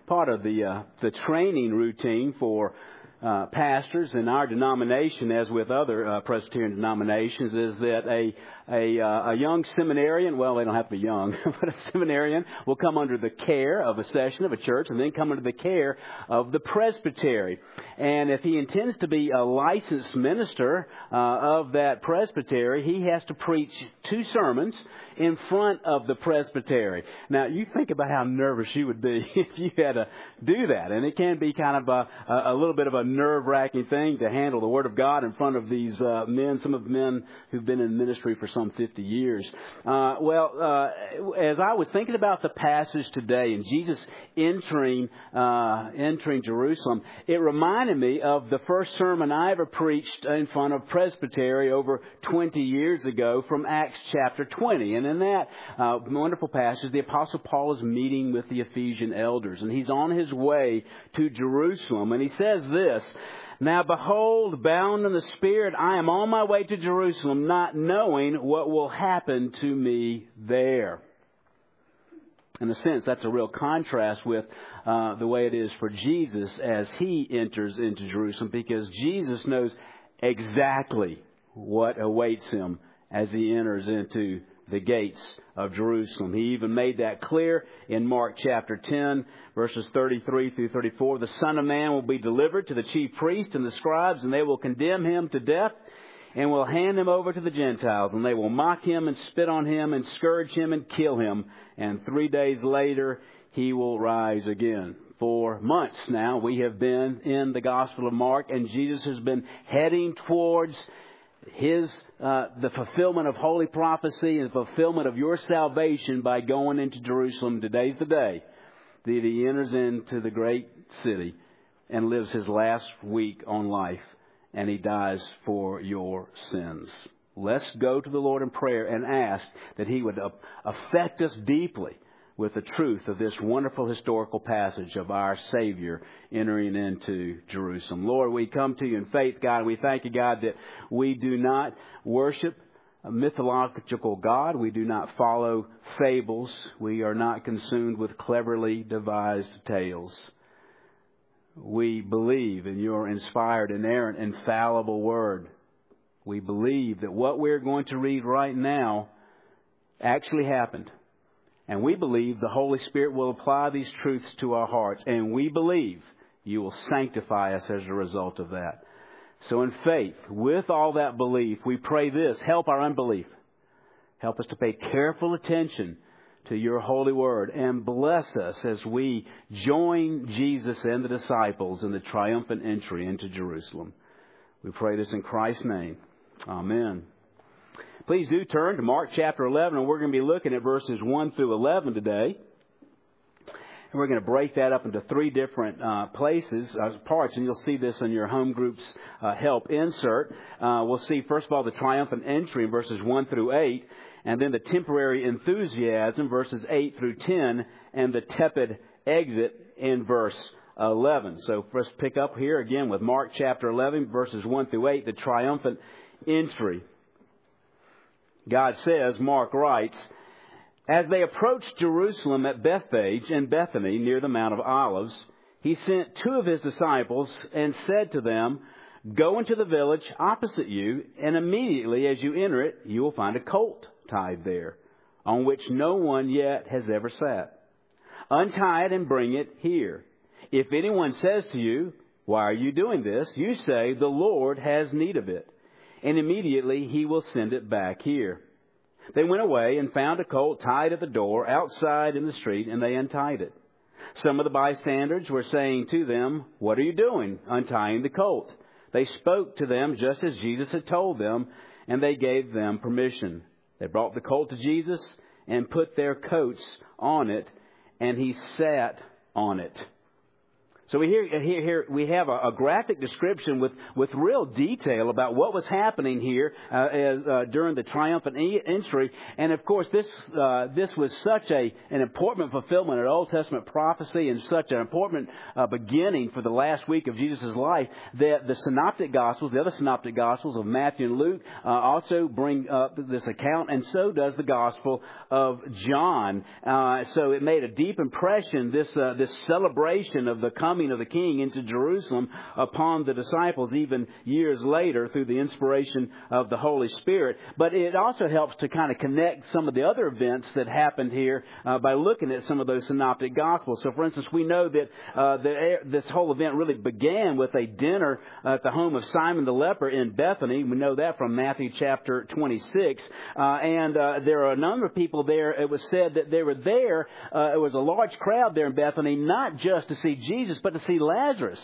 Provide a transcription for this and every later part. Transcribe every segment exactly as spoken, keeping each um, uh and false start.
part of the uh, the training routine for uh, pastors in our denomination, as with other uh, Presbyterian denominations, is that a a, uh, a young seminarian, well, they don't have to be young, but a seminarian will come under the care of a session of a church and then come under the care of the presbytery. And if he intends to be a licensed minister uh, of that presbytery, he has to preach two sermons in front of the presbytery. Now, you think about how nervous you would be if you had to do that. And it can be kind of a, a little bit of a nerve-wracking thing to handle the Word of God in front of these uh, men, some of the men who've been in ministry for some fifty years. Uh, well, uh, as I was thinking about the passage today and Jesus entering uh, entering Jerusalem, it reminded me of the first sermon I ever preached in front of presbytery over twenty years ago from Acts chapter twenty. And in that uh, wonderful passage, the Apostle Paul is meeting with the Ephesian elders, and he's on his way to Jerusalem. And he says this, "Now behold, bound in the Spirit, I am on my way to Jerusalem, not knowing what will happen to me there." In a sense, that's a real contrast with uh, the way it is for Jesus as he enters into Jerusalem, because Jesus knows exactly what awaits him as he enters into the gates of Jerusalem. He even made that clear in Mark chapter ten, verses thirty-three through thirty-four. "The Son of Man will be delivered to the chief priests and the scribes, and they will condemn him to death and will hand him over to the Gentiles. And they will mock him and spit on him and scourge him and kill him. And three days later, he will rise again." For months now, we have been in the Gospel of Mark, and Jesus has been heading towards His uh, the fulfillment of holy prophecy and the fulfillment of your salvation by going into Jerusalem. Today's the day that he enters into the great city and lives his last week on life, and he dies for your sins. Let's go to the Lord in prayer and ask that he would affect us deeply with the truth of this wonderful historical passage of our Savior entering into Jerusalem. Lord, we come to you in faith, God, and we thank you, God, that we do not worship a mythological God. We do not follow fables. We are not consumed with cleverly devised tales. We believe in your inspired, inerrant, infallible Word. We believe that what we're going to read right now actually happened. And we believe the Holy Spirit will apply these truths to our hearts. And we believe you will sanctify us as a result of that. So in faith, with all that belief, we pray this: help our unbelief. Help us to pay careful attention to your holy word, and bless us as we join Jesus and the disciples in the triumphant entry into Jerusalem. We pray this in Christ's name. Amen. Please do turn to Mark chapter eleven, and we're going to be looking at verses one through eleven today. And we're going to break that up into three different uh, places, uh, parts, and you'll see this in your home group's uh, help insert. Uh, we'll see, first of all, the triumphant entry in verses one through eight, and then the temporary enthusiasm, verses eight through ten, and the tepid exit in verse eleven. So let's pick up here again with Mark chapter eleven, verses one through eight, the triumphant entry. God says, Mark writes, "As they approached Jerusalem at Bethphage and Bethany near the Mount of Olives, he sent two of his disciples and said to them, 'Go into the village opposite you, and immediately as you enter it, you will find a colt tied there, on which no one yet has ever sat. Untie it and bring it here. If anyone says to you, "Why are you doing this?" you say, "The Lord has need of it." And immediately he will send it back here.' They went away and found a colt tied at the door outside in the street, and they untied it. Some of the bystanders were saying to them, 'What are you doing, untying the colt?' They spoke to them just as Jesus had told them, and they gave them permission. They brought the colt to Jesus and put their coats on it, and he sat on it. So we hear, here, here we have a, a graphic description with, with real detail about what was happening here uh, as, uh, during the triumphant entry. And of course, this uh, this was such a an important fulfillment of Old Testament prophecy and such an important uh, beginning for the last week of Jesus' life that the Synoptic Gospels, the other Synoptic Gospels of Matthew and Luke, uh, also bring up this account, and so does the Gospel of John. Uh, so it made a deep impression, this uh, this celebration of the coming of the King into Jerusalem upon the disciples even years later through the inspiration of the Holy Spirit. But it also helps to kind of connect some of the other events that happened here uh, by looking at some of those synoptic gospels. So, for instance, we know that uh, the, this whole event really began with a dinner at the home of Simon the leper in Bethany. We know that from Matthew chapter twenty-six. Uh, and uh, there are a number of people there. It was said that they were there. Uh, it was a large crowd there in Bethany, not just to see Jesus, but to see Lazarus,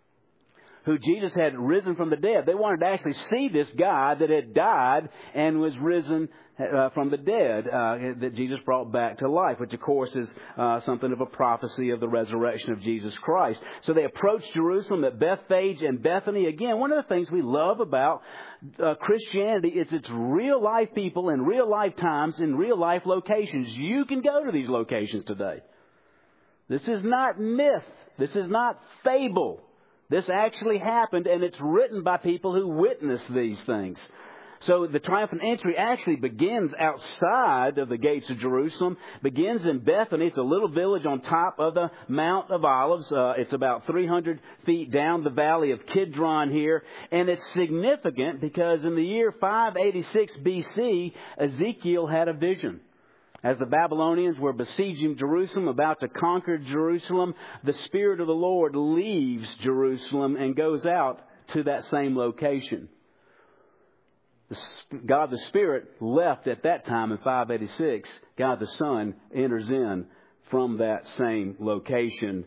who Jesus had risen from the dead. They wanted to actually see this guy that had died and was risen uh, from the dead, uh, that Jesus brought back to life, which of course is uh, something of a prophecy of the resurrection of Jesus Christ. So they approached Jerusalem at Bethphage and Bethany. Again, one of the things we love about uh, Christianity is it's real life people in real life times in real life locations. You can go to these locations today. This is not myth. This is not fable. This actually happened, and it's written by people who witnessed these things. So the triumphant entry actually begins outside of the gates of Jerusalem, begins in Bethany. It's a little village on top of the Mount of Olives. Uh, it's about three hundred feet down the valley of Kidron here. And it's significant because in the year five eighty-six B C, Ezekiel had a vision. As the Babylonians were besieging Jerusalem, about to conquer Jerusalem, the Spirit of the Lord leaves Jerusalem and goes out to that same location. God the Spirit left at that time in five eighty-six. God the Son enters in from that same location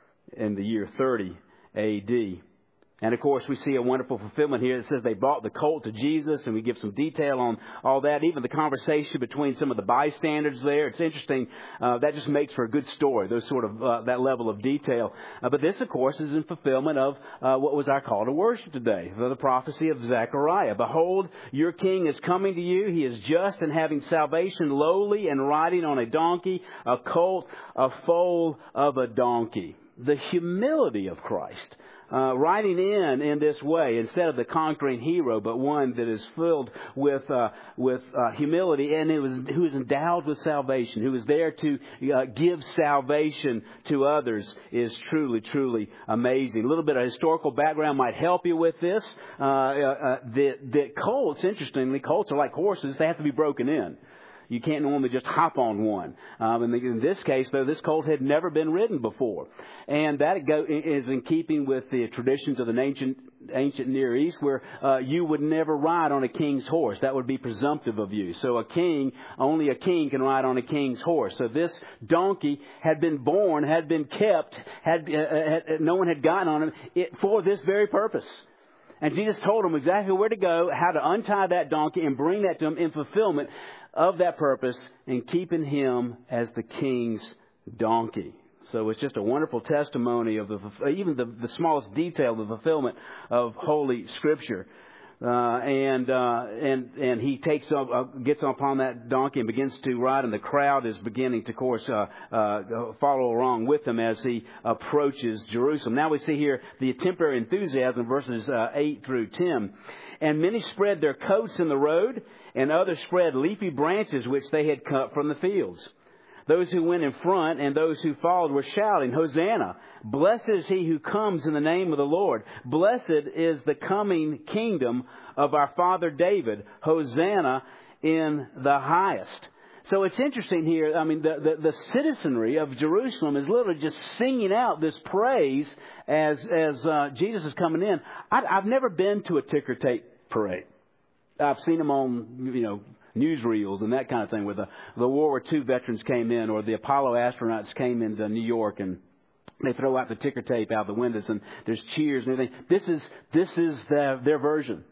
in the year thirty A D. And, of course, we see a wonderful fulfillment here. It says they brought the colt to Jesus, and we give some detail on all that. Even the conversation between some of the bystanders there. It's interesting. Uh, that just makes for a good story, those sort of uh, that level of detail. Uh, but this, of course, is in fulfillment of uh, what was our call to worship today, the prophecy of Zechariah. Behold, your king is coming to you. He is just and having salvation, lowly and riding on a donkey, a colt, a foal of a donkey. The humility of Christ. Uh, riding in in this way, instead of the conquering hero, but one that is filled with uh, with uh, humility, and it was who is endowed with salvation, who is there to uh, give salvation to others, is truly, truly amazing. A little bit of historical background might help you with this. Uh, uh, that that colts, interestingly, colts are like horses; they have to be broken in. You can't normally just hop on one. Um, and in this case, though, this colt had never been ridden before. And that go, is in keeping with the traditions of the ancient, ancient Near East, where uh, you would never ride on a king's horse. That would be presumptive of you. So a king, only a king can ride on a king's horse. So this donkey had been born, had been kept, had, uh, had no one had gotten on him it, for this very purpose. And Jesus told him exactly where to go, how to untie that donkey and bring that to him in fulfillment of that purpose, and keeping him as the king's donkey. So it's just a wonderful testimony of the, even the, the smallest detail of the fulfillment of Holy Scripture. Uh, and uh, and and he takes up, uh, gets upon that donkey and begins to ride, and the crowd is beginning to, of course, uh, uh, follow along with him as he approaches Jerusalem. Now we see here the temporary enthusiasm, verses uh, eight through ten. And many spread their coats in the road, and others spread leafy branches which they had cut from the fields. Those who went in front and those who followed were shouting, Hosanna! Blessed is he who comes in the name of the Lord. Blessed is the coming kingdom of our father David. Hosanna in the highest. So it's interesting here. I mean, the, the, the citizenry of Jerusalem is literally just singing out this praise as as uh, Jesus is coming in. I, I've never been to a ticker tape parade. I've seen them on, you know, newsreels and that kind of thing, where the, the World War Two veterans came in, or the Apollo astronauts came into New York, and they throw out the ticker tape out the windows, and there's cheers and everything. This is this is the, their version.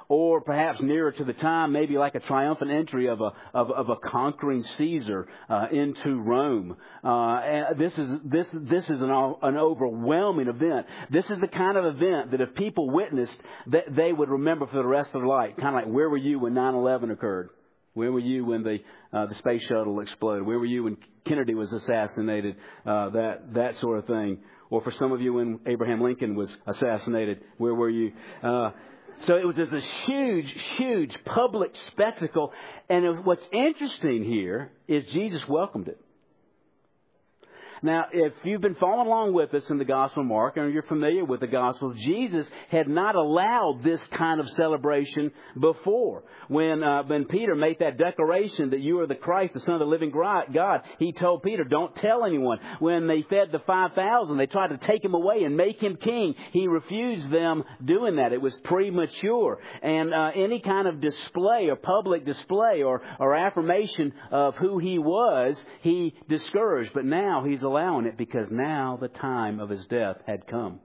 or perhaps nearer to the time, maybe like a triumphant entry of a of, of a conquering Caesar uh, into Rome. Uh, and this is this this is an an overwhelming event. This is the kind of event that if people witnessed, that they would remember for the rest of their life. Kind of like, where were you when nine eleven occurred? Where were you when the uh, the space shuttle exploded? Where were you when Kennedy was assassinated? Uh, that that sort of thing. Or for some of you when Abraham Lincoln was assassinated, where were you? Uh, so it was just this huge, huge public spectacle. And it, what's interesting here is Jesus welcomed it. Now, if you've been following along with us in the Gospel of Mark, or you're familiar with the Gospels, Jesus had not allowed this kind of celebration before. When uh, when Peter made that declaration that you are the Christ, the Son of the living God, he told Peter, don't tell anyone. When they fed the five thousand, they tried to take him away and make him king. He refused them doing that. It was premature. And uh, any kind of display or public display or, or affirmation of who he was, he discouraged. But now he's allowing it because now the time of his death had come.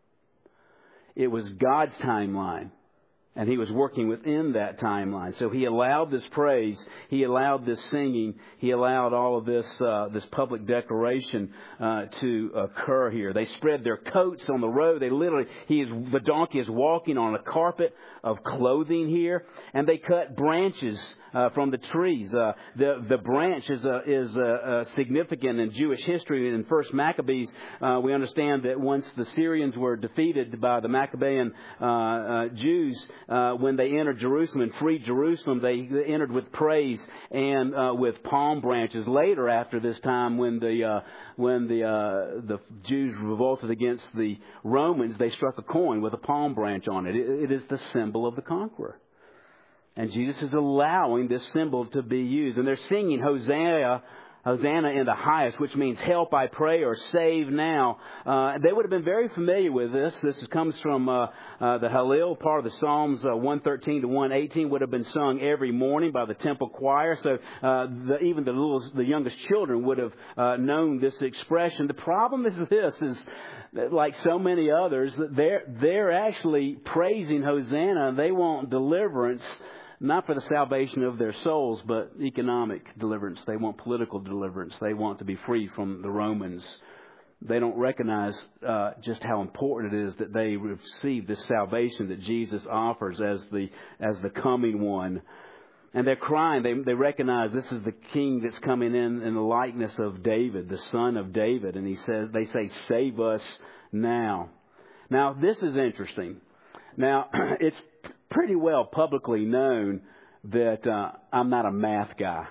It was God's timeline, and he was working within that timeline. So he allowed this praise, he allowed this singing, he allowed all of this uh, this public declaration uh, to occur here. They spread their coats on the road. They literally, he is the donkey is walking on a carpet of clothing here, and they cut branches uh, from the trees. Uh, the the branch is uh, is uh, uh, significant in Jewish history. In First Maccabees, uh, we understand that once the Syrians were defeated by the Maccabean uh, uh, Jews, uh, when they entered Jerusalem and freed Jerusalem, they, they entered with praise and uh, with palm branches. Later, after this time, when the uh, when the uh, the Jews revolted against the Romans, they struck a coin with a palm branch on it. It, it is the symbol of the conqueror. And Jesus is allowing this symbol to be used. And they're singing Hosanna, Hosanna in the highest, which means help, I pray, or save now. Uh, they would have been very familiar with this. This comes from uh, uh, the Hallel, part of the Psalms uh, one thirteen to one eighteen, would have been sung every morning by the temple choir. So uh, the, even the little, the youngest children would have uh, known this expression. The problem is this, is like so many others, they're, they're actually praising Hosanna, and they want deliverance, not for the salvation of their souls, but economic deliverance. They want political deliverance. They want to be free from the Romans. They don't recognize uh, just how important it is that they receive this salvation that Jesus offers as the as the coming one. And they're crying. They they recognize this is the king that's coming in in the likeness of David, the son of David. And he says, they say, save us now. Now, this is interesting. Now, it's pretty well publicly known that uh, I'm not a math guy.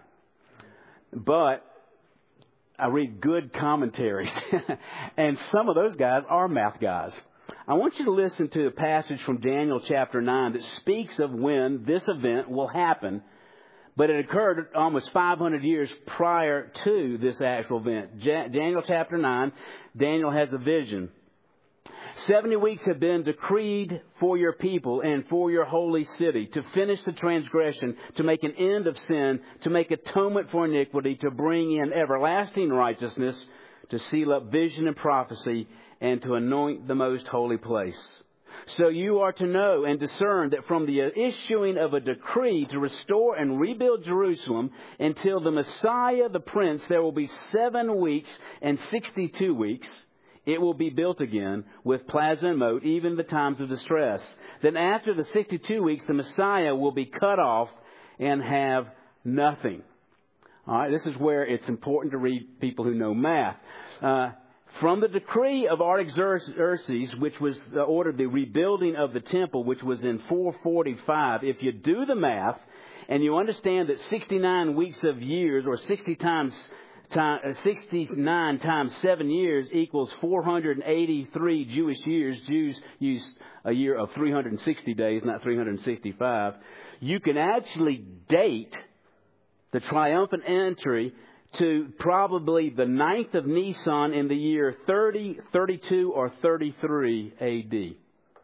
But I read good commentaries. And some of those guys are math guys. I want you to listen to a passage from Daniel chapter nine that speaks of when this event will happen. But it occurred almost five hundred years prior to this actual event. Ja- Daniel chapter nine, Daniel has a vision. Seventy weeks have been decreed for your people and for your holy city, to finish the transgression, to make an end of sin, to make atonement for iniquity, to bring in everlasting righteousness, to seal up vision and prophecy, and to anoint the most holy place. So you are to know and discern that from the issuing of a decree to restore and rebuild Jerusalem until the Messiah, the Prince, there will be seven weeks and sixty-two weeks. It will be built again with plaza and moat, even the times of distress. Then after the sixty-two weeks, the Messiah will be cut off and have nothing. All right, this is where it's important to read people who know math. Uh, From the decree of Artaxerxes, which was ordered the rebuilding of the temple, which was in four forty-five, if you do the math and you understand that sixty-nine weeks of years, or sixty times, time, sixty-nine times seven years equals four hundred eighty-three Jewish years. Jews use a year of three hundred sixty days, not three hundred sixty-five. You can actually date the triumphant entry to probably the ninth of Nisan in the year thirty, thirty-two, or thirty-three A D.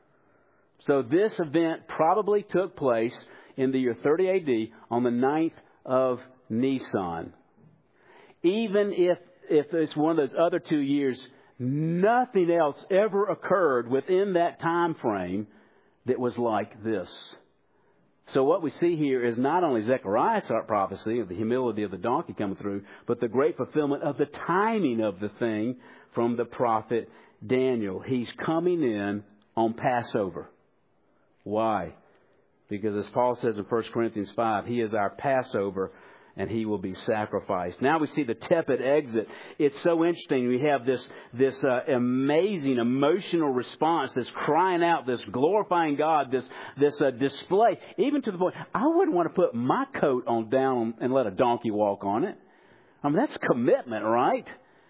So this event probably took place in the year thirty A D on the ninth of Nisan. Even if, if it's one of those other two years, nothing else ever occurred within that time frame that was like this. So what we see here is not only Zechariah's prophecy of the humility of the donkey coming through, but the great fulfillment of the timing of the thing from the prophet Daniel. He's coming in on Passover. Why? Because as Paul says in First Corinthians five, He is our Passover and He will be sacrificed. Now we see the tepid exit. It's so interesting. We have this, this uh, amazing emotional response, this crying out, this glorifying God, this, this uh, display, even to the point, I wouldn't want to put my coat on down and let a donkey walk on it. I mean, that's commitment, right?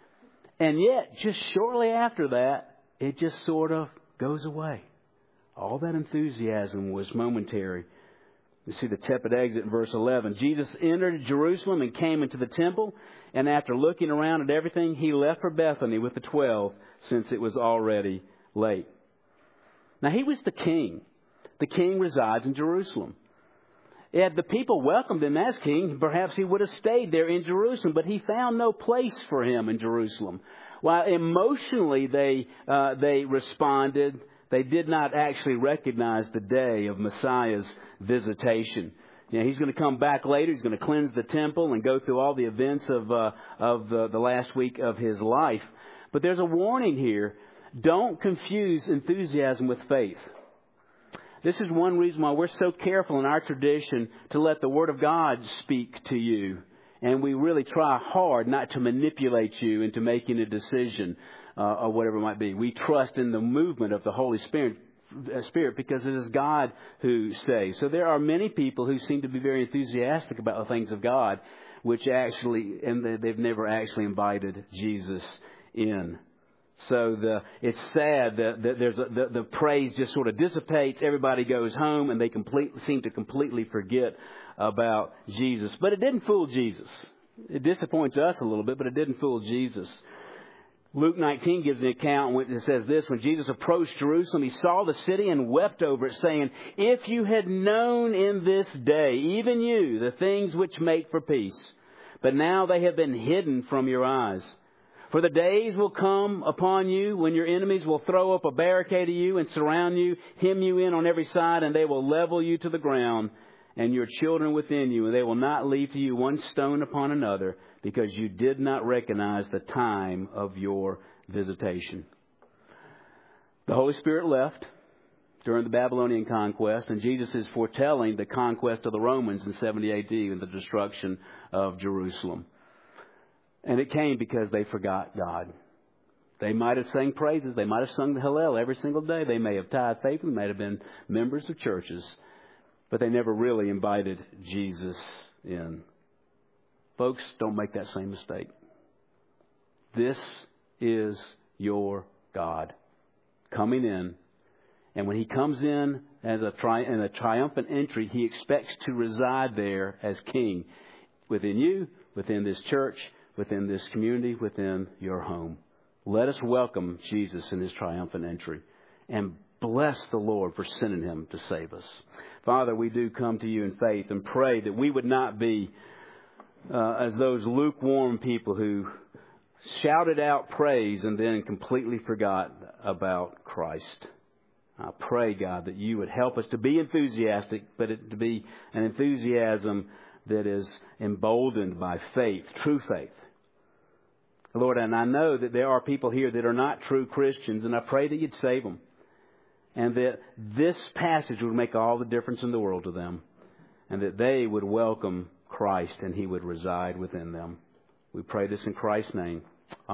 And yet, just shortly after that, it just sort of goes away. All that enthusiasm was momentary. You see the tepid exit in verse eleven. Jesus entered Jerusalem and came into the temple. And after looking around at everything, He left for Bethany with the twelve, since it was already late. Now, He was the king. The king resides in Jerusalem. Had the people welcomed Him as king, perhaps He would have stayed there in Jerusalem. But He found no place for Him in Jerusalem. While emotionally they uh, they responded, they did not actually recognize the day of Messiah's visitation. You know, He's going to come back later. He's going to cleanse the temple and go through all the events of uh, of the, the last week of His life. But there's a warning here. Don't confuse enthusiasm with faith. This is one reason why we're so careful in our tradition to let the Word of God speak to you. And we really try hard not to manipulate you into making a decision uh, or whatever it might be. We trust in the movement of the Holy Spirit, uh, Spirit because it is God who saves. So there are many people who seem to be very enthusiastic about the things of God, which actually, and they've never actually invited Jesus in. So the it's sad that, that there's a, the, the praise just sort of dissipates. Everybody goes home and they completely seem to completely forget about Jesus. But it didn't fool Jesus. It disappoints us a little bit, but it didn't fool Jesus. Luke nineteen gives an account which it says this: when Jesus approached Jerusalem, He saw the city and wept over it, saying, "If you had known in this day, even you, the things which make for peace, but now they have been hidden from your eyes. For the days will come upon you when your enemies will throw up a barricade to you and surround you, hem you in on every side, and they will level you to the ground, and your children within you, and they will not leave to you one stone upon another, because you did not recognize the time of your visitation." The Holy Spirit left during the Babylonian conquest, and Jesus is foretelling the conquest of the Romans in seventy A D and the destruction of Jerusalem. And it came because they forgot God. They might have sang praises. They might have sung the Hallel every single day. They may have tithed faithfully. They might have been members of churches. But they never really invited Jesus in. Folks, don't make that same mistake. This is your God coming in. And when He comes in as a, tri- in a triumphant entry, He expects to reside there as King within you, within this church, within this community, within your home. Let us welcome Jesus in His triumphant entry and bless the Lord for sending Him to save us. Father, we do come to You in faith and pray that we would not be uh, as those lukewarm people who shouted out praise and then completely forgot about Christ. I pray, God, that You would help us to be enthusiastic, but it to be an enthusiasm that is emboldened by faith, true faith. Lord, and I know that there are people here that are not true Christians, and I pray that You'd save them. And that this passage would make all the difference in the world to them. And that they would welcome Christ and He would reside within them. We pray this in Christ's name.